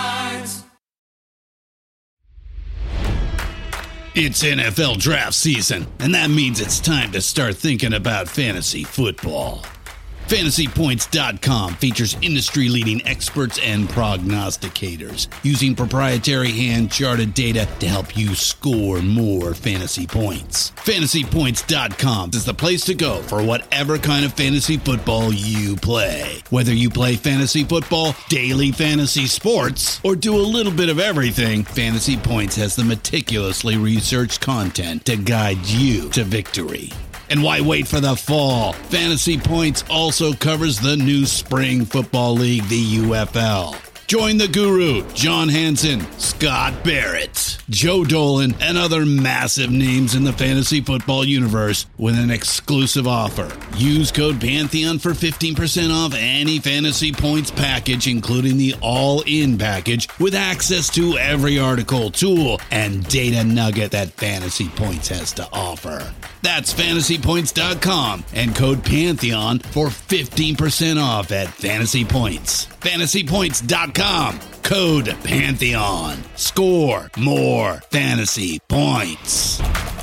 It's NFL draft season, and that means it's time to start thinking about fantasy football. FantasyPoints.com features industry-leading experts and prognosticators using proprietary hand-charted data to help you score more fantasy points. FantasyPoints.com is the place to go for whatever kind of fantasy football you play. Whether you play fantasy football, daily fantasy sports, or do a little bit of everything, Fantasy Points has the meticulously researched content to guide you to victory. And why wait for the fall? Fantasy Points also covers the new spring football league, the UFL. Join the guru, John Hansen, Scott Barrett, Joe Dolan, and other massive names in the fantasy football universe with an exclusive offer. Use code Pantheon for 15% off any Fantasy Points package, including the all-in package, with access to every article, tool, and data nugget that Fantasy Points has to offer. That's FantasyPoints.com and code Pantheon for 15% off at Fantasy Points. FantasyPoints.com, code Pantheon. Score more fantasy points.